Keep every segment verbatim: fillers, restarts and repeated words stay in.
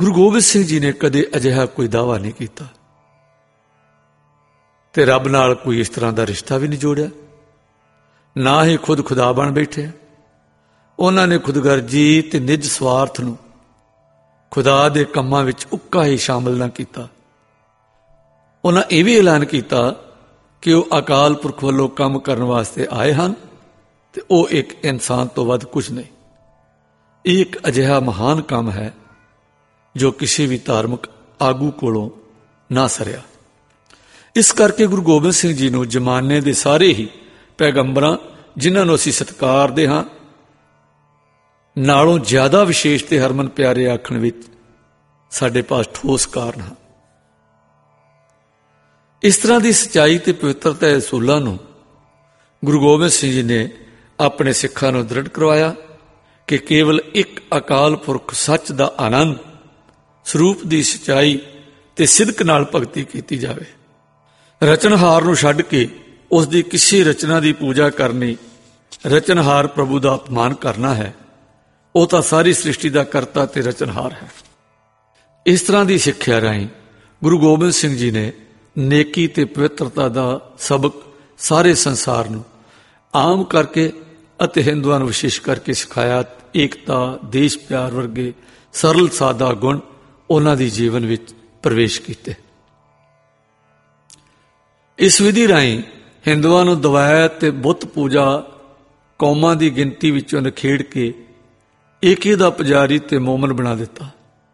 ਗੁਰੂ ਗੋਬਿੰਦ ਸਿੰਘ ਜੀ ਨੇ ਕਦੇ ਅਜਿਹਾ ਕੋਈ ਦਾਅਵਾ ਨਹੀਂ ਕੀਤਾ ਤੇ ਰੱਬ ਨਾਲ ਕੋਈ ਇਸ ਤਰ੍ਹਾਂ ਦਾ ਰਿਸ਼ਤਾ ਵੀ ਨਹੀਂ ਜੋੜਿਆ, ਨਾ ਹੀ ਖੁਦ ਖੁਦਾ ਬਣ ਬੈਠੇ। ਉਹਨਾਂ ਨੇ ਖੁਦਗਰਜੀ ਤੇ ਨਿੱਜ ਸਵਾਰਥ ਨੂੰ ਖੁਦਾ ਦੇ ਕੰਮਾਂ ਵਿੱਚ ਉੱਕਾ ਹੀ ਸ਼ਾਮਲ ਨਾ ਕੀਤਾ। ਉਹਨਾਂ ਇਹ ਵੀ ਐਲਾਨ ਕੀਤਾ ਕਿ ਉਹ ਅਕਾਲ ਪੁਰਖ ਵੱਲੋਂ ਕੰਮ ਕਰਨ ਵਾਸਤੇ ਆਏ ਹਨ ਤੇ ਉਹ ਇੱਕ ਇਨਸਾਨ ਤੋਂ ਵੱਧ ਕੁਝ ਨਹੀਂ। ਇਹ ਇੱਕ ਅਜਿਹਾ ਮਹਾਨ ਕੰਮ ਹੈ ਜੋ ਕਿਸੇ ਵੀ ਧਾਰਮਿਕ ਆਗੂ ਕੋਲੋਂ ਨਾ ਸਰਿਆ। ਇਸ ਕਰਕੇ ਗੁਰੂ ਗੋਬਿੰਦ ਸਿੰਘ ਜੀ ਨੂੰ ਜ਼ਮਾਨੇ ਦੇ ਸਾਰੇ ਹੀ ਪੈਗੰਬਰਾਂ, ਜਿਨ੍ਹਾਂ ਨੂੰ ਅਸੀਂ ਸਤਿਕਾਰਦੇ ਹਾਂ, ਨਾਲੋਂ ਜ਼ਿਆਦਾ ਵਿਸ਼ੇਸ਼ ਤੇ ਹਰਮਨ ਪਿਆਰੇ ਆਖਣ ਵਿੱਚ ਸਾਡੇ ਪਾਸ ਠੋਸ ਕਾਰਨ ਹਨ। ਇਸ ਤਰ੍ਹਾਂ ਦੀ ਸੱਚਾਈ ਤੇ ਪਵਿੱਤਰਤਾ ਦੇ ਅਸੂਲਾਂ ਨੂੰ ਗੁਰੂ ਗੋਬਿੰਦ ਸਿੰਘ ਜੀ ਨੇ ਆਪਣੇ ਸਿੱਖਾਂ ਨੂੰ ਦ੍ਰਿੜ ਕਰਵਾਇਆ ਕਿ ਕੇਵਲ ਇੱਕ ਅਕਾਲ ਪੁਰਖ ਸੱਚ ਦਾ ਆਨੰਦ ਸਰੂਪ ਦੀ ਸੱਚਾਈ ਤੇ ਸਿਦਕ ਨਾਲ ਭਗਤੀ ਕੀਤੀ ਜਾਵੇ। ਰਚਨਹਾਰ ਨੂੰ ਛੱਡ ਕੇ ਉਸ ਦੀ ਕਿਸੇ ਰਚਨਾ ਦੀ ਪੂਜਾ ਕਰਨੀ ਰਚਨਹਾਰ ਪ੍ਰਭੂ ਦਾ ਅਪਮਾਨ ਕਰਨਾ ਹੈ। ਉਹ ਤਾਂ ਸਾਰੀ ਸ੍ਰਿਸ਼ਟੀ ਦਾ ਕਰਤਾ ਤੇ ਰਚਨਹਾਰ ਹੈ। ਇਸ ਤਰ੍ਹਾਂ ਦੀ ਸਿੱਖਿਆ ਰਾਹੀਂ ਗੁਰੂ ਗੋਬਿੰਦ ਸਿੰਘ ਜੀ ਨੇ ਨੇਕੀ ਤੇ ਪਵਿੱਤਰਤਾ ਦਾ ਸਬਕ ਸਾਰੇ ਸੰਸਾਰ ਨੂੰ ਆਮ ਕਰਕੇ ਅਤੇ ਹਿੰਦੂਆਂ ਨੂੰ ਵਿਸ਼ੇਸ਼ ਕਰਕੇ ਸਿਖਾਇਆ। ਏਕਤਾ, ਦੇਸ਼ ਪਿਆਰ ਵਰਗੇ ਸਰਲ ਸਾਦਾ ਗੁਣ ਉਹਨਾਂ ਦੀ ਜੀਵਨ ਵਿੱਚ ਪ੍ਰਵੇਸ਼ ਕੀਤੇ। ਇਸ ਵਿਧੀ ਰਾਹੀਂ ਹਿੰਦੂਆਂ ਨੂੰ ਦਵੈਤ ਤੇ ਬੁੱਤ ਪੂਜਾ ਕੌਮਾਂ ਦੀ ਗਿਣਤੀ ਵਿੱਚੋਂ ਨਿਖੇੜ ਕੇ ਏਕੇ ਦਾ ਪੁਜਾਰੀ ਤੇ ਮੋਮਨ ਬਣਾ ਦਿੱਤਾ।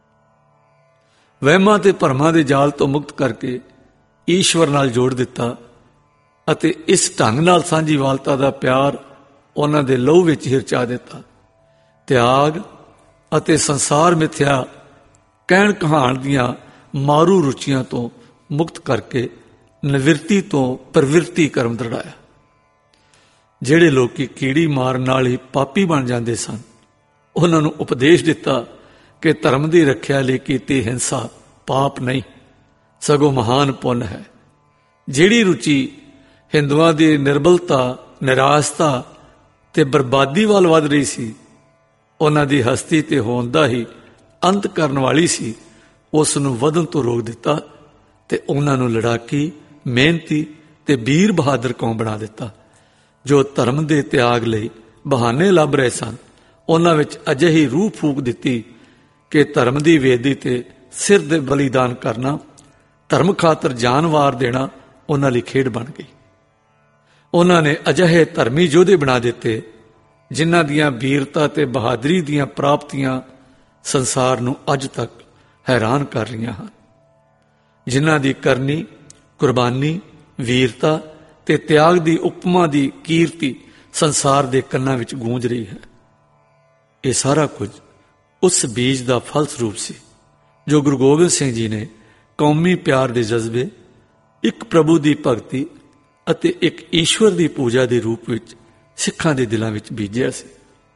ਵਹਿਮਾਂ ਤੇ ਭਰਮਾਂ ਦੇ ਜਾਲ ਤੋਂ ਮੁਕਤ ਕਰਕੇ ਈਸ਼ਵਰ ਨਾਲ ਜੋੜ ਦਿੱਤਾ ਅਤੇ ਇਸ ਢੰਗ ਨਾਲ ਸਾਂਝੀਵਾਲਤਾ ਦਾ ਪਿਆਰ ਉਹਨਾਂ ਦੇ ਲਹੂ ਵਿੱਚ ਹੀ ਰਚਾ ਦਿੱਤਾ। ਤਿਆਗ ਅਤੇ ਸੰਸਾਰ ਮਿਥਿਆ ਕਹਿਣ ਕਹਾਣ ਦੀਆਂ ਮਾਰੂ ਰੁਚੀਆਂ ਤੋਂ ਮੁਕਤ ਕਰਕੇ ਨਿਵਿਰਤੀ ਤੋਂ ਪ੍ਰਵਿਰਤੀ ਕਰਮ ਦ੍ਰਿੜਾਇਆ। ਜਿਹੜੇ ਲੋਕੀ ਕੀੜੀ ਮਾਰਨ ਨਾਲ ਹੀ ਪਾਪੀ ਬਣ ਜਾਂਦੇ ਸਨ, ਉਹਨਾਂ ਨੂੰ ਉਪਦੇਸ਼ ਦਿੱਤਾ ਕਿ ਧਰਮ ਦੀ ਰੱਖਿਆ ਲਈ ਕੀਤੀ ਹਿੰਸਾ ਪਾਪ ਨਹੀਂ, ਸਗੋਂ ਮਹਾਨ ਪੁੰਨ ਹੈ। ਜਿਹੜੀ ਰੁਚੀ ਹਿੰਦੂਆਂ ਦੀ ਨਿਰਬਲਤਾ, ਨਿਰਾਸ਼ਤਾ ਤੇ ਬਰਬਾਦੀ ਵੱਲ ਵੱਧ ਰਹੀ ਸੀ, ਉਹਨਾਂ ਦੀ ਹਸਤੀ ਤੇ ਹੋਂਦ ਦਾ ਹੀ ਅੰਤ ਕਰਨ ਵਾਲੀ ਸੀ, ਉਸ ਨੂੰ ਵਧਣ ਤੋਂ ਰੋਕ ਦਿੱਤਾ ਤੇ ਉਹਨਾਂ ਨੂੰ ਲੜਾਕੀ, ਮਿਹਨਤੀ ਤੇ ਵੀਰ ਬਹਾਦਰ ਕੌਮ ਬਣਾ ਦਿੱਤਾ। ਜੋ ਧਰਮ ਦੇ ਤਿਆਗ ਲਈ ਬਹਾਨੇ ਲੱਭ ਰਹੇ ਸਨ, ਉਹਨਾਂ ਵਿੱਚ ਅਜਿਹੀ ਰੂਹ ਫੂਕ ਦਿੱਤੀ ਕਿ ਧਰਮ ਦੀ ਵੇਦੀ ਤੇ ਸਿਰ ਦੇ ਬਲੀਦਾਨ ਕਰਨਾ, ਧਰਮ ਖਾਤਰ ਜਾਨ ਵਾਰ ਦੇਣਾ ਉਹਨਾਂ ਲਈ ਖੇਡ ਬਣ ਗਈ। ਉਹਨਾਂ ਨੇ ਅਜਿਹੇ ਧਰਮੀ ਯੋਧੇ ਬਣਾ ਦਿੱਤੇ ਜਿਨ੍ਹਾਂ ਦੀਆਂ ਵੀਰਤਾ ਤੇ ਬਹਾਦਰੀ ਦੀਆਂ ਪ੍ਰਾਪਤੀਆਂ ਸੰਸਾਰ ਨੂੰ ਅੱਜ ਤੱਕ ਹੈਰਾਨ ਕਰ ਰਹੀਆਂ ਹਨ, ਜਿਨ੍ਹਾਂ ਦੀ ਕਰਨੀ, ਕੁਰਬਾਨੀ, ਵੀਰਤਾ ਤੇ ਤਿਆਗ ਦੀ ਉਪਮਾ ਦੀ ਕੀਰਤੀ ਸੰਸਾਰ ਦੇ ਕੰਨਾਂ ਵਿੱਚ ਗੂੰਜ ਰਹੀ ਹੈ। ਇਹ ਸਾਰਾ ਕੁਝ ਉਸ ਬੀਜ ਦਾ ਫਲ ਸਰੂਪ ਸੀ ਜੋ ਗੁਰੂ ਗੋਬਿੰਦ ਸਿੰਘ ਜੀ ਨੇ ਕੌਮੀ ਪਿਆਰ ਦੇ ਜਜ਼ਬੇ, ਇੱਕ ਪ੍ਰਭੂ ਦੀ ਭਗਤੀ ਅਤੇ ਇੱਕ ਈਸ਼ਵਰ ਦੀ ਪੂਜਾ ਦੇ ਰੂਪ ਵਿੱਚ ਸਿੱਖਾਂ ਦੇ ਦਿਲਾਂ ਵਿੱਚ ਬੀਜਿਆ ਸੀ।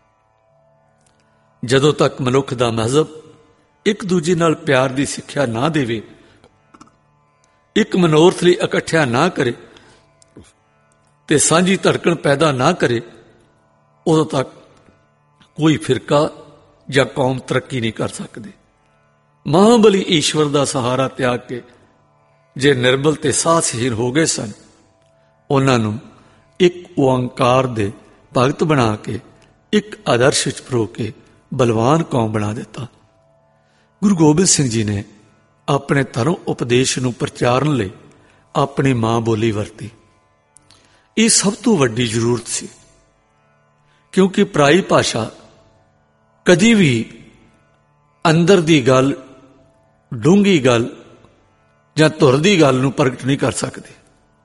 ਜਦੋਂ ਤੱਕ ਮਨੁੱਖ ਦਾ ਮਜ਼ਹਬ ਇੱਕ ਦੂਜੇ ਨਾਲ ਪਿਆਰ ਦੀ ਸਿੱਖਿਆ ਨਾ ਦੇਵੇ, ਇੱਕ ਮਨੋਰਥ ਲਈ ਇਕੱਠਿਆ ਨਾ ਕਰੇ ਤੇ ਸਾਂਝੀ ਧੜਕਣ ਪੈਦਾ ਨਾ ਕਰੇ, ਉਦੋਂ ਤੱਕ ਕੋਈ ਫਿਰਕਾ ਜਾਂ ਕੌਮ ਤਰੱਕੀ ਨਹੀਂ ਕਰ ਸਕਦੇ। ਮਹਾਬਲੀ ਈਸ਼ਵਰ ਦਾ ਸਹਾਰਾ ਤਿਆਗ ਕੇ ਜੇ ਨਿਰਬਲ ਤੇ ਸਾਹਸਹੀਨ ਹੋ ਗਏ ਸਨ, ਉਹਨਾਂ ਨੂੰ ਇੱਕ ਓਅੰਕਾਰ ਦੇ ਭਗਤ ਬਣਾ ਕੇ ਇੱਕ ਆਦਰਸ਼ ਵਿੱਚ ਪਰੋ ਕੇ ਬਲਵਾਨ ਕੌਮ ਬਣਾ ਦਿੱਤਾ। ਗੁਰੂ ਗੋਬਿੰਦ ਸਿੰਘ ਜੀ ਨੇ ਆਪਣੇ ਧਰਮ ਉਪਦੇਸ਼ ਨੂੰ ਪ੍ਰਚਾਰਨ ਲਈ ਆਪਣੀ ਮਾਂ ਬੋਲੀ ਵਰਤੀ। ਇਹ ਸਭ ਤੋਂ ਵੱਡੀ ਜ਼ਰੂਰਤ ਸੀ, ਕਿਉਂਕਿ ਪਰਾਈ ਭਾਸ਼ਾ ਕਦੀ ਵੀ ਅੰਦਰ ਦੀ ਗੱਲ, ਡੂੰਘੀ ਗੱਲ ਜਾਂ ਧੁਰ ਦੀ ਗੱਲ ਨੂੰ ਪ੍ਰਗਟ ਨਹੀਂ ਕਰ ਸਕਦੀ।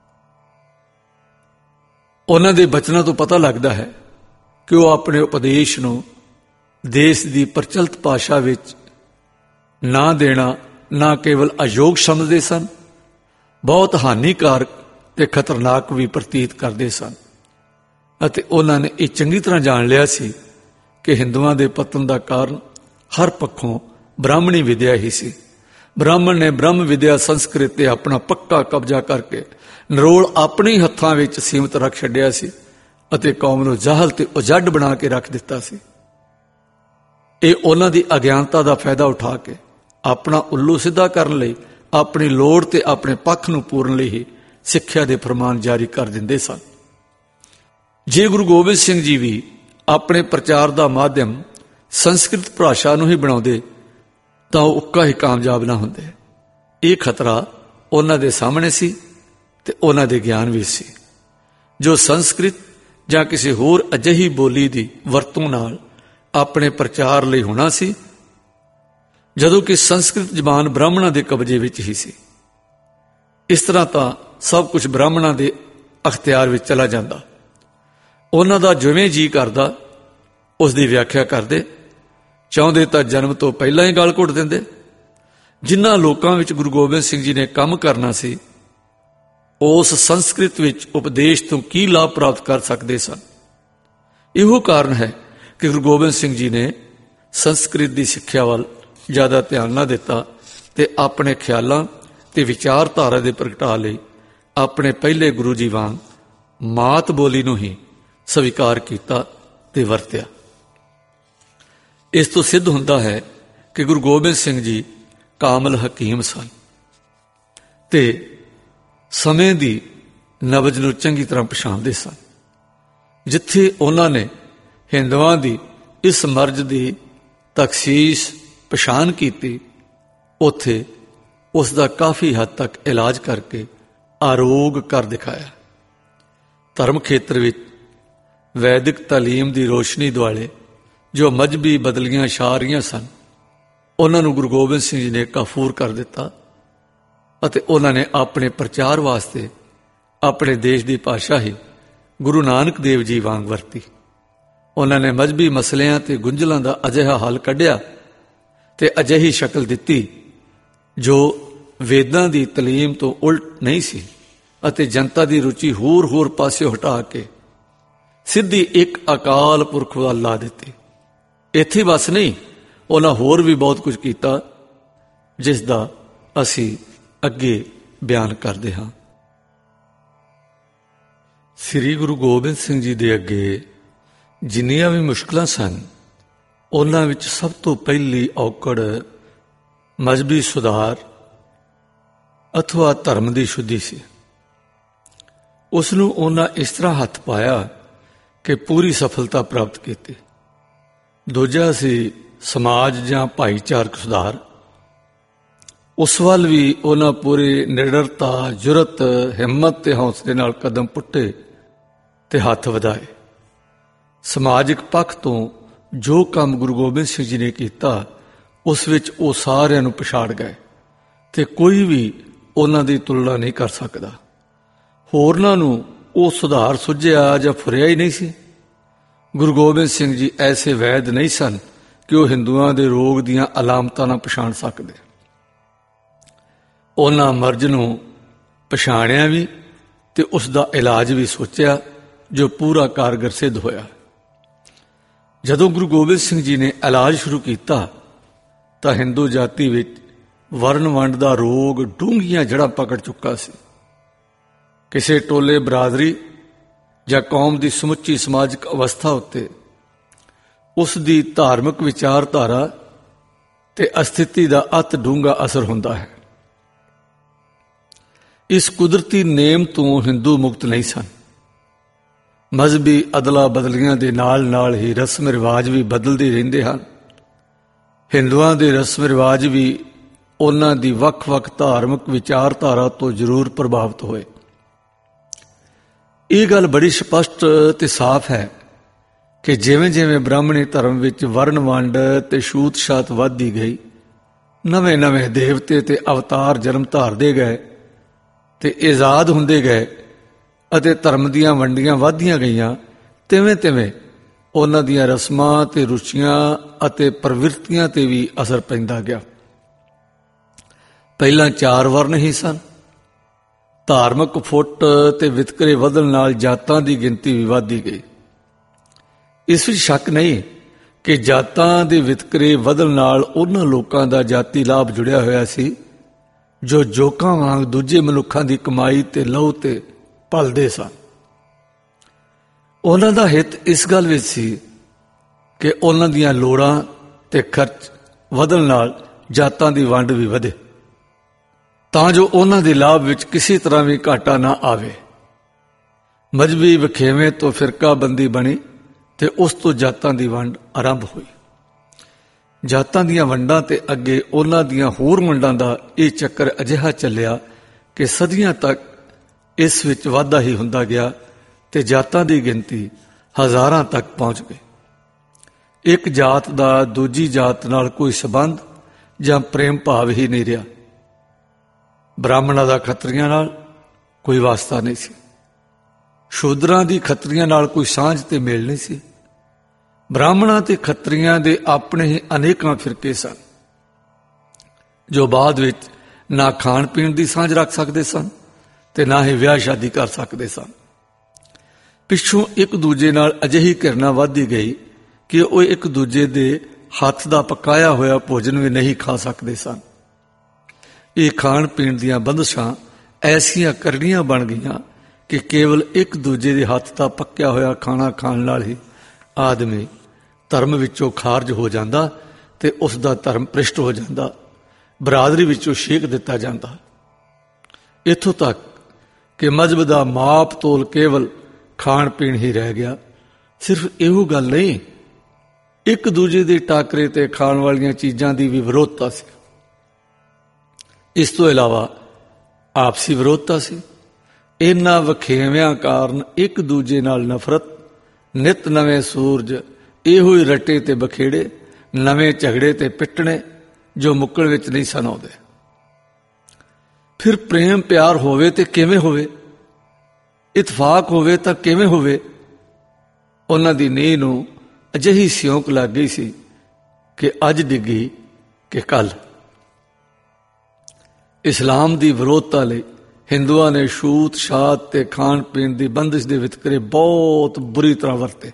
ਉਹਨਾਂ ਦੇ ਬਚਨਾਂ ਤੋਂ ਪਤਾ ਲੱਗਦਾ ਹੈ ਕਿ ਉਹ ਆਪਣੇ ਉਪਦੇਸ਼ ਨੂੰ ਦੇਸ਼ ਦੀ ਪ੍ਰਚਲਿਤ ਭਾਸ਼ਾ ਵਿੱਚ ਨਾ ਦੇਣਾ ਨਾ ਕੇਵਲ ਅਯੋਗ ਸਮਝਦੇ ਸਨ, ਬਹੁਤ ਹਾਨੀਕਾਰਕ ਤੇ ਖਤਰਨਾਕ ਵੀ ਪ੍ਰਤੀਤ ਕਰਦੇ ਸਨ। ਅਤੇ ਉਹਨਾਂ ਨੇ ਇਹ ਚੰਗੀ ਤਰ੍ਹਾਂ ਜਾਣ ਲਿਆ ਸੀ ਕਿ ਹਿੰਦੂਆਂ ਦੇ ਪਤਨ ਦਾ ਕਾਰਨ ਹਰ ਪੱਖੋਂ ਬ੍ਰਾਹਮਣੀ ਵਿਦਿਆ ਹੀ ਸੀ। ਬ੍ਰਾਹਮਣ ਨੇ ਬ੍ਰਹਮ ਵਿਦਿਆ ਸੰਸਕ੍ਰਿਤ ਤੇ ਆਪਣਾ ਪੱਕਾ ਕਬਜ਼ਾ ਕਰਕੇ ਨਰੋਲ ਆਪਣੇ ਹੱਥਾਂ ਵਿੱਚ ਸੀਮਤ ਰੱਖ ਛੱਡਿਆ ਸੀ ਅਤੇ ਕੌਮ ਨੂੰ ਜਾਹਲ ਤੇ ਉਜੜ ਬਣਾ ਕੇ ਰੱਖ ਦਿੱਤਾ ਸੀ। ਇਹ ਉਹਨਾਂ ਦੀ ਅਗਿਆਨਤਾ ਦਾ ਫਾਇਦਾ ਉਠਾ ਕੇ ਆਪਣਾ ਉੱਲੂ ਸਿੱਧਾ ਕਰਨ ਲਈ, ਆਪਣੀ ਲੋੜ ਤੇ ਆਪਣੇ ਪੱਖ ਨੂੰ ਪੂਰਨ ਲਈ ਹੀ ਸਿੱਖਿਆ ਦੇ ਫਰਮਾਨ ਜਾਰੀ ਕਰ ਦਿੰਦੇ ਸਨ। ਜੇ ਗੁਰੂ ਗੋਬਿੰਦ ਸਿੰਘ ਜੀ ਵੀ ਆਪਣੇ ਪ੍ਰਚਾਰ ਦਾ ਮਾਧਿਅਮ ਸੰਸਕ੍ਰਿਤ ਭਾਸ਼ਾ ਨੂੰ ਹੀ ਬਣਾਉਂਦੇ ਤਾਂ ਉਹ ਉੱਕਾ ਹੀ ਕਾਮਯਾਬ ਨਾ ਹੁੰਦੇ। ਇਹ ਖਤਰਾ ਉਹਨਾਂ ਦੇ ਸਾਹਮਣੇ ਸੀ ਤੇ ਉਹਨਾਂ ਦੇ ਗਿਆਨ ਵਿੱਚ ਸੀ। ਜੋ ਸੰਸਕ੍ਰਿਤ ਜਾਂ ਕਿਸੇ ਹੋਰ ਅਜਿਹੀ ਬੋਲੀ ਦੀ ਵਰਤੋਂ ਨਾਲ ਆਪਣੇ ਪ੍ਰਚਾਰ ਲਈ ਹੋਣਾ ਸੀ, ਜਦੋਂ ਕਿ ਸੰਸਕ੍ਰਿਤ ਜ਼ਬਾਨ ਬ੍ਰਾਹਮਣਾਂ ਦੇ ਕਬਜ਼ੇ ਵਿੱਚ ਹੀ ਸੀ। ਇਸ ਤਰ੍ਹਾਂ ਤਾਂ ਸਭ ਕੁਝ ਬ੍ਰਾਹਮਣਾਂ ਦੇ ਅਖਤਿਆਰ ਵਿੱਚ ਚਲਾ ਜਾਂਦਾ। ਉਹਨਾਂ ਦਾ ਜਿਵੇਂ ਜੀ ਕਰਦਾ ਉਸ ਦੀ ਵਿਆਖਿਆ ਕਰਦੇ, ਚਾਹੁੰਦੇ ਤਾਂ ਜਨਮ ਤੋਂ ਪਹਿਲਾਂ ਹੀ ਗਲ ਘੁੱਟ ਦਿੰਦੇ। ਜਿਨ੍ਹਾਂ ਲੋਕਾਂ ਵਿੱਚ ਗੁਰੂ ਗੋਬਿੰਦ ਸਿੰਘ ਜੀ ਨੇ ਕੰਮ ਕਰਨਾ ਸੀ, ਉਸ ਸੰਸਕ੍ਰਿਤ ਵਿੱਚ ਉਪਦੇਸ਼ ਤੋਂ ਕੀ ਲਾਭ ਪ੍ਰਾਪਤ ਕਰ ਸਕਦੇ ਸਨ। ਇਹੋ ਕਾਰਨ ਹੈ ਕਿ ਗੁਰੂ ਗੋਬਿੰਦ ਸਿੰਘ ਜੀ ਨੇ ਸੰਸਕ੍ਰਿਤ ਦੀ ਸਿੱਖਿਆ ਵੱਲ ਜ਼ਿਆਦਾ ਧਿਆਨ ਨਾ ਦਿੱਤਾ ਤੇ ਆਪਣੇ ਖਿਆਲਾਂ ਤੇ ਵਿਚਾਰਧਾਰਾ ਦੇ ਪ੍ਰਗਟਾ ਲਈ ਆਪਣੇ ਪਹਿਲੇ ਗੁਰੂ ਜੀ ਵਾਂਗ ਮਾਤ ਬੋਲੀ ਨੂੰ ਹੀ ਸਵੀਕਾਰ ਕੀਤਾ ਤੇ ਵਰਤਿਆ। ਇਸ ਤੋਂ ਸਿੱਧ ਹੁੰਦਾ ਹੈ ਕਿ ਗੁਰੂ ਗੋਬਿੰਦ ਸਿੰਘ ਜੀ ਕਾਮਲ ਹਕੀਮ ਸਨ ਤੇ ਸਮੇਂ ਦੀ ਨਬਜ਼ ਨੂੰ ਚੰਗੀ ਤਰ੍ਹਾਂ ਪਛਾਣਦੇ ਸਨ। ਜਿੱਥੇ ਉਹਨਾਂ ਨੇ ਹਿੰਦੂਆਂ ਦੀ ਇਸ ਮਰਜ਼ ਦੀ ਤਖਸੀਸ ਪਛਾਣ ਕੀਤੀ, ਉੱਥੇ ਉਸ ਦਾ ਕਾਫੀ ਹੱਦ ਤੱਕ ਇਲਾਜ ਕਰਕੇ ਆਰੋਗ ਕਰ ਦਿਖਾਇਆ। ਧਰਮ ਖੇਤਰ ਵਿੱਚ ਵੈਦਿਕ ਤਾਲੀਮ ਦੀ ਰੋਸ਼ਨੀ ਦੁਆਲੇ ਜੋ ਮਜ਼ਹਬੀ ਬਦਲੀਆਂ ਛਾ ਰਹੀਆਂ ਸਨ, ਉਹਨਾਂ ਨੂੰ ਗੁਰੂ ਗੋਬਿੰਦ ਸਿੰਘ ਜੀ ਨੇ ਕਾਫੂਰ ਕਰ ਦਿੱਤਾ ਅਤੇ ਉਹਨਾਂ ਨੇ ਆਪਣੇ ਪ੍ਰਚਾਰ ਵਾਸਤੇ ਆਪਣੇ ਦੇਸ਼ ਦੀ ਭਾਸ਼ਾ ਹੀ ਗੁਰੂ ਨਾਨਕ ਦੇਵ ਜੀ ਵਾਂਗ ਵਰਤੀ। ਉਹਨਾਂ ਨੇ ਮਜ਼ਹਬੀ ਮਸਲਿਆਂ ਤੇ ਗੁੰਝਲਾਂ ਦਾ ਅਜਿਹਾ ਹੱਲ ਕੱਢਿਆ ਤੇ ਅਜਿਹੀ ਸ਼ਕਲ ਦਿੱਤੀ ਜੋ ਵੇਦਾਂ ਦੀ ਤਾਲੀਮ ਤੋਂ ਉਲਟ ਨਹੀਂ ਸੀ ਅਤੇ ਜਨਤਾ ਦੀ ਰੁਚੀ ਹੋਰ ਹੋਰ ਪਾਸੇ ਹਟਾ ਕੇ ਸਿੱਧੀ ਇੱਕ ਅਕਾਲ ਪੁਰਖ ਵੱਲ ਲਾ ਦਿੱਤੀ। ਇੱਥੇ ਬਸ ਨਹੀਂ, ਉਹਨਾਂ ਹੋਰ ਵੀ ਬਹੁਤ ਕੁਝ ਕੀਤਾ ਜਿਸ ਦਾ ਅਸੀਂ ਅੱਗੇ ਬਿਆਨ ਕਰਦੇ ਹਾਂ। ਸ੍ਰੀ ਗੁਰੂ ਗੋਬਿੰਦ ਸਿੰਘ ਜੀ ਦੇ ਅੱਗੇ ਜਿੰਨੀਆਂ ਵੀ ਮੁਸ਼ਕਲਾਂ ਸਨ, ਉਹਨਾਂ ਵਿੱਚ ਸਭ ਤੋਂ ਪਹਿਲੀ ਔਕੜ ਮਜ਼ਹਬੀ ਸੁਧਾਰ ਅਥਵਾ ਧਰਮ ਦੀ ਸ਼ੁੱਧੀ ਸੀ। ਉਸ ਨੂੰ ਉਹਨਾਂ ਇਸ ਤਰ੍ਹਾਂ ਹੱਥ ਪਾਇਆ ਕਿ ਪੂਰੀ ਸਫਲਤਾ ਪ੍ਰਾਪਤ ਕੀਤੀ। ਦੂਜਾ ਸੀ ਸਮਾਜ ਜਾਂ ਭਾਈਚਾਰਕ ਸੁਧਾਰ। ਉਸ ਵੱਲ ਵੀ ਉਹਨਾਂ ਪੂਰੀ ਨਿਡਰਤਾ, ਜੁਰਤ, ਹਿੰਮਤ ਤੇ ਹੌਸਲੇ ਨਾਲ ਕਦਮ ਪੁੱਟੇ ਤੇ ਹੱਥ ਵਧਾਏ। ਸਮਾਜਿਕ ਪੱਖ ਤੋਂ ਜੋ ਕੰਮ ਗੁਰੂ ਗੋਬਿੰਦ ਸਿੰਘ ਜੀ ਨੇ ਕੀਤਾ, ਉਸ ਵਿੱਚ ਉਹ ਸਾਰਿਆਂ ਨੂੰ ਪਛਾੜ ਗਏ ਤੇ ਕੋਈ ਵੀ ਉਹਨਾਂ ਦੀ ਤੁਲਨਾ ਨਹੀਂ ਕਰ ਸਕਦਾ। ਹੋਰਨਾਂ ਨੂੰ ਉਹ ਸੁਧਾਰ ਸੁੱਝਿਆ ਜਾਂ ਫੁਰਿਆ ਹੀ ਨਹੀਂ ਸੀ। ਗੁਰੂ ਗੋਬਿੰਦ ਸਿੰਘ ਜੀ ਐਸੇ ਵੈਦ ਨਹੀਂ ਸਨ ਕਿ ਉਹ ਹਿੰਦੂਆਂ ਦੇ ਰੋਗ ਦੀਆਂ ਅਲਾਮਤਾਂ ਨਾ ਪਛਾਣ ਸਕਦੇ। ਉਹਨਾਂ ਮਰਜ਼ ਨੂੰ ਪਛਾਣਿਆ ਵੀ ਤੇ ਉਸ ਦਾ ਇਲਾਜ ਵੀ ਸੋਚਿਆ, ਜੋ ਪੂਰਾ ਕਾਰਗਰ ਸਿੱਧ ਹੋਇਆ। ਜਦੋਂ ਗੁਰੂ ਗੋਬਿੰਦ ਸਿੰਘ ਜੀ ਨੇ ਇਲਾਜ ਸ਼ੁਰੂ ਕੀਤਾ ਤਾਂ ਹਿੰਦੂ ਜਾਤੀ ਵਿੱਚ ਵਰਨ ਵੰਡ ਦਾ ਰੋਗ ਡੂੰਘੀਆਂ ਜੜ੍ਹਾਂ ਪਕੜ ਚੁੱਕਾ ਸੀ। ਕਿਸੇ ਟੋਲੇ, ਬਰਾਦਰੀ ਜਾਂ ਕੌਮ ਦੀ ਸਮੁੱਚੀ ਸਮਾਜਿਕ ਅਵਸਥਾ ਉੱਤੇ ਉਸ ਦੀ ਧਾਰਮਿਕ ਵਿਚਾਰਧਾਰਾ ਤੇ ਅਸਥਿਤੀ ਦਾ ਅਤ ਡੂੰਘਾ ਅਸਰ ਹੁੰਦਾ ਹੈ। ਇਸ ਕੁਦਰਤੀ ਨੇਮ ਤੋਂ ਹਿੰਦੂ ਮੁਕਤ ਨਹੀਂ ਸਨ। ਮਜ਼ਹਬੀ ਅਦਲਾ ਬਦਲੀਆਂ ਦੇ ਨਾਲ ਨਾਲ ਹੀ ਰਸਮ ਰਿਵਾਜ ਵੀ ਬਦਲਦੇ ਰਹਿੰਦੇ ਹਨ। ਹਿੰਦੂਆਂ ਦੇ ਰਸਮ ਰਿਵਾਜ ਵੀ ਉਹਨਾਂ ਦੀ ਵੱਖ-ਵੱਖ ਧਾਰਮਿਕ ਵਿਚਾਰਧਾਰਾ ਤੋਂ ਜ਼ਰੂਰ ਪ੍ਰਭਾਵਿਤ ਹੋਏ। ਇਹ ਗੱਲ ਬੜੀ ਸਪਸ਼ਟ ਤੇ ਸਾਫ਼ ਹੈ ਕਿ ਜਿਵੇਂ ਜਿਵੇਂ ਬ੍ਰਾਹਮਣੀ ਧਰਮ ਵਿੱਚ ਵਰਨ ਵੰਡ ਤੇ ਛੂਤ ਛਾਤ ਵੱਧਦੀ ਗਈ, ਨਵੇਂ ਨਵੇਂ ਦੇਵਤੇ ਤੇ ਅਵਤਾਰ ਜਨਮ ਧਾਰਦੇ ਗਏ ਤੇ ਆਜ਼ਾਦ ਹੁੰਦੇ ਗਏ ਅਤੇ ਧਰਮ ਦੀਆਂ ਵੰਡੀਆਂ ਵੱਧਦੀਆਂ ਗਈਆਂ, ਤਿਵੇਂ ਤਿਵੇਂ ਉਹਨਾਂ ਦੀਆਂ ਰਸਮਾਂ ਤੇ ਰੁਚੀਆਂ ਅਤੇ ਪ੍ਰਵਿਰਤੀਆਂ ਤੇ ਵੀ ਅਸਰ ਪੈਂਦਾ ਗਿਆ। ਪਹਿਲਾਂ ਚਾਰ ਵਰਨ ਹੀ ਸਨ। ਧਾਰਮਿਕ ਫੁੱਟ ਤੇ ਵਿਤਕਰੇ ਵਧਣ ਨਾਲ ਜਾਤਾਂ ਦੀ ਗਿਣਤੀ ਵੀ ਵੱਧਦੀ ਗਈ। ਇਸ ਵਿੱਚ ਸ਼ੱਕ ਨਹੀਂ ਕਿ ਜਾਤਾਂ ਦੇ ਵਿਤਕਰੇ ਵਧਣ ਨਾਲ ਉਹਨਾਂ ਲੋਕਾਂ ਦਾ ਜਾਤੀ ਲਾਭ ਜੁੜਿਆ ਹੋਇਆ ਸੀ ਜੋ ਜੋਕਾਂ ਵਾਂਗ ਦੂਜੇ ਮਨੁੱਖਾਂ ਦੀ ਕਮਾਈ ਤੇ ਲਹੂ ਤੇ ਪਲਦੇ ਸਨ। ਉਹਨਾਂ ਦਾ ਹਿੱਤ ਇਸ ਗੱਲ ਵਿੱਚ ਸੀ ਕਿ ਉਹਨਾਂ ਦੀਆਂ ਲੋੜਾਂ ਤੇ ਖਰਚ ਵਧਣ ਨਾਲ ਜਾਤਾਂ ਦੀ ਵੰਡ ਵੀ ਵਧੇ, ਤਾਂ ਜੋ ਉਹਨਾਂ ਦੇ ਲਾਭ ਵਿੱਚ ਕਿਸੇ ਤਰ੍ਹਾਂ ਵੀ ਘਾਟਾ ਨਾ ਆਵੇ। ਮਜ਼ਹਬੀ ਵਖੇਵੇਂ ਤੋਂ ਫਿਰਕਾਬੰਦੀ ਬਣੀ ਤੇ ਉਸ ਤੋਂ ਜਾਤਾਂ ਦੀ ਵੰਡ ਆਰੰਭ ਹੋਈ। ਜਾਤਾਂ ਦੀਆਂ ਵੰਡਾਂ ਤੇ ਅੱਗੇ ਉਹਨਾਂ ਦੀਆਂ ਹੋਰ ਵੰਡਾਂ ਦਾ ਇਹ ਚੱਕਰ ਅਜਿਹਾ ਚੱਲਿਆ ਕਿ ਸਦੀਆਂ ਤੱਕ ਇਸ ਵਿੱਚ ਵਾਧਾ ਹੀ ਹੁੰਦਾ ਗਿਆ ਤੇ ਜਾਤਾਂ ਦੀ ਗਿਣਤੀ ਹਜ਼ਾਰਾਂ ਤੱਕ ਪਹੁੰਚ ਗਈ। ਇੱਕ ਜਾਤ ਦਾ ਦੂਜੀ ਜਾਤ ਨਾਲ ਕੋਈ ਸਬੰਧ ਜਾਂ ਪ੍ਰੇਮ ਭਾਵ ਹੀ ਨਹੀਂ ਰਿਹਾ। ਬ੍ਰਾਹਮਣਾਂ ਦਾ ਖੱਤਰੀਆਂ ਨਾਲ ਕੋਈ ਵਾਸਤਾ ਨਹੀਂ ਸੀ, ਸ਼ੂਦਰਾਂ ਦੀ ਖੱਤਰੀਆਂ ਨਾਲ ਕੋਈ ਸਾਂਝ ਤੇ ਮੇਲ ਨਹੀਂ ਸੀ। ਬ੍ਰਾਹਮਣਾਂ ਤੇ ਖੱਤਰੀਆਂ ਦੇ ਆਪਣੇ ਹੀ ਅਨੇਕਾਂ ਫਿਰਕੇ ਸਨ, ਜੋ ਬਾਅਦ ਵਿੱਚ ਨਾ ਖਾਣ ਪੀਣ ਦੀ ਸਾਂਝ ਰੱਖ ਸਕਦੇ ਸਨ ਤੇ ਨਾ ਹੀ ਵਿਆਹ ਸ਼ਾਦੀ ਕਰ ਸਕਦੇ ਸਨ। ਪਿੱਛੋਂ ਇੱਕ ਦੂਜੇ ਨਾਲ ਅਜਿਹੀ ਘਿਰਣਾ ਵੱਧਦੀ ਗਈ ਕਿ ਉਹ ਇੱਕ ਦੂਜੇ ਦੇ ਹੱਥ ਦਾ ਪਕਾਇਆ ਹੋਇਆ ਭੋਜਨ ਵੀ ਨਹੀਂ ਖਾ ਸਕਦੇ ਸਨ। ਇਹ ਖਾਣ ਪੀਣ ਦੀਆਂ ਬੰਦਸ਼ਾਂ ਐਸੀਆਂ ਕਰੜੀਆਂ ਬਣ ਗਈਆਂ ਕਿ ਕੇਵਲ ਇੱਕ ਦੂਜੇ ਦੇ ਹੱਥ ਦਾ ਪੱਕਿਆ ਹੋਇਆ ਖਾਣਾ ਖਾਣ ਨਾਲ ਹੀ ਆਦਮੀ ਧਰਮ ਵਿੱਚੋਂ ਖਾਰਜ ਹੋ ਜਾਂਦਾ ਤੇ ਉਸ ਦਾ ਧਰਮ ਭ੍ਰਿਸ਼ਟ ਹੋ ਜਾਂਦਾ, ਬਰਾਦਰੀ ਵਿੱਚੋਂ ਛੇਕ ਦਿੱਤਾ ਜਾਂਦਾ। ਇੱਥੋਂ ਤੱਕ ਕਿ ਮਜ਼ਹਬ ਦਾ ਮਾਪ ਤੋਲ ਕੇਵਲ ਖਾਣ ਪੀਣ ਹੀ ਰਹਿ ਗਿਆ। ਸਿਰਫ ਇਹੋ ਗੱਲ ਨਹੀਂ, ਇੱਕ ਦੂਜੇ ਦੇ ਟਾਕਰੇ ਤੇ ਖਾਣ ਵਾਲੀਆਂ ਚੀਜ਼ਾਂ ਦੀ ਵੀ ਵਿਰੋਧਤਾ ਸੀ। ਇਸ ਤੋਂ ਇਲਾਵਾ ਆਪਸੀ ਵਿਰੋਧਤਾ ਸੀ। ਇਹਨਾਂ ਵਖੇਵਿਆਂ ਕਾਰਨ ਇੱਕ ਦੂਜੇ ਨਾਲ ਨਫ਼ਰਤ, ਨਿਤ ਨਵੇਂ ਸੂਰਜ ਇਹੋ ਹੀ ਰੱਟੇ ਤੇ ਬਖੇੜੇ, ਨਵੇਂ ਝਗੜੇ ਤੇ ਪਿੱਟਣੇ ਜੋ ਮੁੱਕਣ ਵਿੱਚ ਨਹੀਂ ਸਨ ਆਉਂਦੇ। ਫਿਰ ਪ੍ਰੇਮ ਪਿਆਰ ਹੋਵੇ ਤੇ ਕਿਵੇਂ ਹੋਵੇ, ਇਤਫਾਕ ਹੋਵੇ ਤਾਂ ਕਿਵੇਂ ਹੋਵੇ। ਉਹਨਾਂ ਦੀ ਨੀਂਹ ਨੂੰ ਅਜਿਹੀ ਸਿਉਂਕ ਲੱਗ ਗਈ ਸੀ ਕਿ ਅੱਜ ਡਿੱਗੀ ਕਿ ਕੱਲ। ਇਸਲਾਮ ਦੀ ਵਿਰੋਧਤਾ ਲਈ ਹਿੰਦੂਆਂ ਨੇ ਛੂਤ ਛਾਤ ਤੇ ਖਾਣ ਪੀਣ ਦੀ ਬੰਦਿਸ਼ ਦੇ ਵਿਤਕਰੇ ਬਹੁਤ ਬੁਰੀ ਤਰ੍ਹਾਂ ਵਰਤੇ।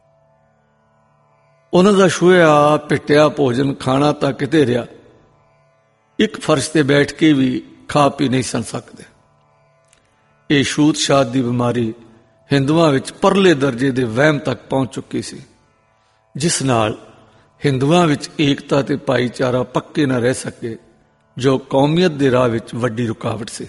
ਉਹਨਾਂ ਦਾ ਛੂਹਿਆ ਪਿੱਟਿਆ ਭੋਜਨ ਖਾਣਾ ਤਾਂ ਕਿਤੇ ਰਿਹਾ, ਇੱਕ ਫਰਸ਼ ਤੇ ਬੈਠ ਕੇ ਵੀ ਖਾ ਪੀ ਨਹੀਂ ਸਨ ਸਕਦੇ। ਇਹ ਛੂਤ ਛਾਤ ਦੀ ਬਿਮਾਰੀ ਹਿੰਦੂਆਂ ਵਿੱਚ ਪਰਲੇ ਦਰਜੇ ਦੇ ਵਹਿਮ ਤੱਕ ਪਹੁੰਚ ਚੁੱਕੀ ਸੀ, ਜਿਸ ਨਾਲ ਹਿੰਦੂਆਂ ਵਿੱਚ ਏਕਤਾ ਤੇ ਭਾਈਚਾਰਾ ਪੱਕੇ ਨਾ ਰਹਿ ਸਕੇ, ਜੋ ਕੌਮੀਅਤ ਦੇ ਰਾਹ ਵਿੱਚ ਵੱਡੀ ਰੁਕਾਵਟ ਸੀ।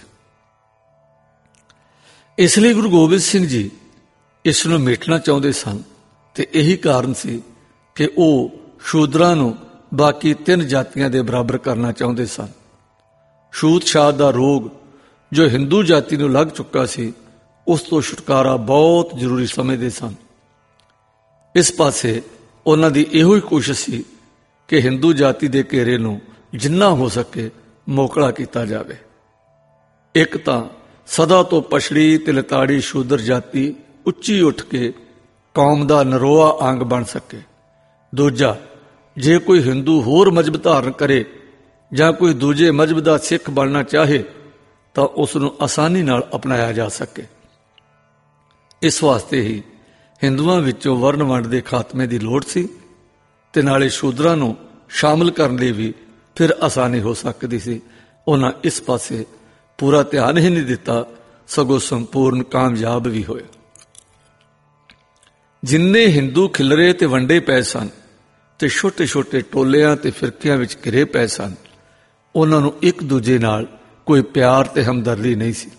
ਇਸ ਲਈ ਗੁਰੂ ਗੋਬਿੰਦ ਸਿੰਘ ਜੀ ਇਸ ਨੂੰ ਮਿਟਣਾ ਚਾਹੁੰਦੇ ਸਨ ਤੇ ਇਹੀ ਕਾਰਨ ਸੀ ਕਿ ਉਹ ਸ਼ੂਦਰਾਂ ਨੂੰ ਬਾਕੀ ਤਿੰਨ ਜਾਤੀਆਂ ਦੇ ਬਰਾਬਰ ਕਰਨਾ ਚਾਹੁੰਦੇ ਸਨ। ਛੂਤ ਛਾਤ ਦਾ ਰੋਗ ਜੋ ਹਿੰਦੂ ਜਾਤੀ ਨੂੰ ਲੱਗ ਚੁੱਕਾ ਸੀ, ਉਸ ਤੋਂ ਛੁਟਕਾਰਾ ਬਹੁਤ ਜ਼ਰੂਰੀ ਸਮਝਦੇ ਸਨ। ਇਸ ਪਾਸੇ ਉਹਨਾਂ ਦੀ ਇਹੋ ਹੀ ਕੋਸ਼ਿਸ਼ ਸੀ ਕਿ ਹਿੰਦੂ ਜਾਤੀ ਦੇ ਘੇਰੇ ਨੂੰ ਜਿੰਨਾ ਹੋ ਸਕੇ ਮੋਕਲਾ ਕੀਤਾ ਜਾਵੇ। ਇੱਕ ਤਾਂ ਸਦਾ ਤੋਂ ਪਛੜੀ ਤੇ ਲਤਾੜੀ ਸ਼ੂਦਰ ਜਾਤੀ ਉੱਚੀ ਉੱਠ ਕੇ ਕੌਮ ਦਾ ਨਰੋਆ ਅੰਗ ਬਣ ਸਕੇ। ਦੂਜਾ, ਜੇ ਕੋਈ ਹਿੰਦੂ ਹੋਰ ਮਜ਼ਹਬ ਧਾਰਨ ਕਰੇ ਜਾਂ ਕੋਈ ਦੂਜੇ ਮਜ਼ਹਬ ਦਾ ਸਿੱਖ ਬਣਨਾ ਚਾਹੇ ਤਾਂ ਉਸ ਨੂੰ ਆਸਾਨੀ ਨਾਲ ਅਪਣਾਇਆ ਜਾ ਸਕੇ। ਇਸ ਵਾਸਤੇ ਹੀ ਹਿੰਦੂਆਂ ਵਿੱਚੋਂ ਵਰਨ ਵੰਡ ਦੇ ਖਾਤਮੇ ਦੀ ਲੋੜ ਸੀ ਤੇ ਨਾਲੇ ਸ਼ੂਦਰਾਂ ਨੂੰ ਸ਼ਾਮਲ ਕਰਨ ਲਈ ਵੀ ਫਿਰ ਆਸਾਨੀ ਹੋ ਸਕਦੀ ਸੀ। ਉਹਨਾਂ ਇਸ ਪਾਸੇ ਪੂਰਾ ਧਿਆਨ ਹੀ ਨਹੀਂ ਦਿੱਤਾ, ਸਗੋਂ ਸੰਪੂਰਨ ਕਾਮਯਾਬ ਵੀ ਹੋਏ। ਜਿੰਨੇ ਹਿੰਦੂ ਖਿਲਰੇ ਤੇ ਵੰਡੇ ਪਏ ਸਨ ਤੇ ਛੋਟੇ ਛੋਟੇ ਟੋਲਿਆਂ ਤੇ ਫਿਰਕਿਆਂ ਵਿੱਚ ਘਿਰੇ ਪਏ ਸਨ, ਉਹਨਾਂ ਨੂੰ ਇੱਕ ਦੂਜੇ ਨਾਲ ਕੋਈ ਪਿਆਰ ਤੇ ਹਮਦਰਦੀ ਨਹੀਂ ਸੀ।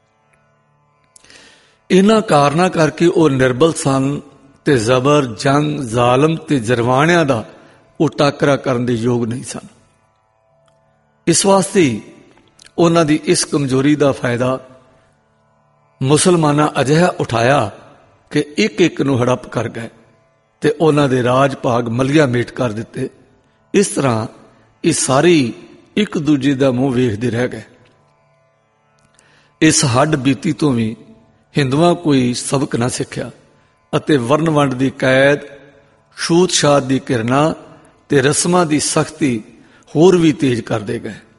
ਇਹਨਾਂ ਕਾਰਨਾਂ ਕਰਕੇ ਉਹ ਨਿਰਬਲ ਸਨ ਤੇ ਜ਼ਬਰ, ਜੰਗ, ਜ਼ਾਲਮ ਤੇ ਜਰਵਾਣਿਆਂ ਦਾ ਉਹ ਟਾਕਰਾ ਕਰਨ ਦੇ ਯੋਗ ਨਹੀਂ ਸਨ। ਇਸ ਵਾਸਤੇ ਉਹਨਾਂ ਦੀ ਇਸ ਕਮਜ਼ੋਰੀ ਦਾ ਫਾਇਦਾ ਮੁਸਲਮਾਨਾਂ ਅਜਿਹਾ ਉਠਾਇਆ ਕਿ ਇੱਕ ਇੱਕ ਨੂੰ ਹੜੱਪ ਕਰ ਗਏ ਤੇ ਉਹਨਾਂ ਦੇ ਰਾਜ ਭਾਗ ਮਲੀਆ ਮੇਟ ਕਰ ਦਿੱਤੇ। ਇਸ ਤਰ੍ਹਾਂ ਇਹ ਸਾਰੀ ਇੱਕ ਦੂਜੇ ਦਾ ਮੂੰਹ ਵੇਖਦੇ ਰਹਿ ਗਏ। ਇਸ ਹੱਡ ਬੀਤੀ ਤੋਂ ਵੀ ਹਿੰਦੂਆਂ ਕੋਈ ਸਬਕ ਨਾ ਸਿੱਖਿਆ ਅਤੇ ਵਰਨ ਵੰਡ ਦੀ ਕੈਦ, ਛੂਤ ਛਾਤ ਦੀ ਘਿਰਣਾ ਤੇ ਰਸਮਾਂ ਦੀ ਸਖਤੀ ਹੋਰ ਵੀ ਤੇਜ਼ ਕਰਦੇ ਗਏ।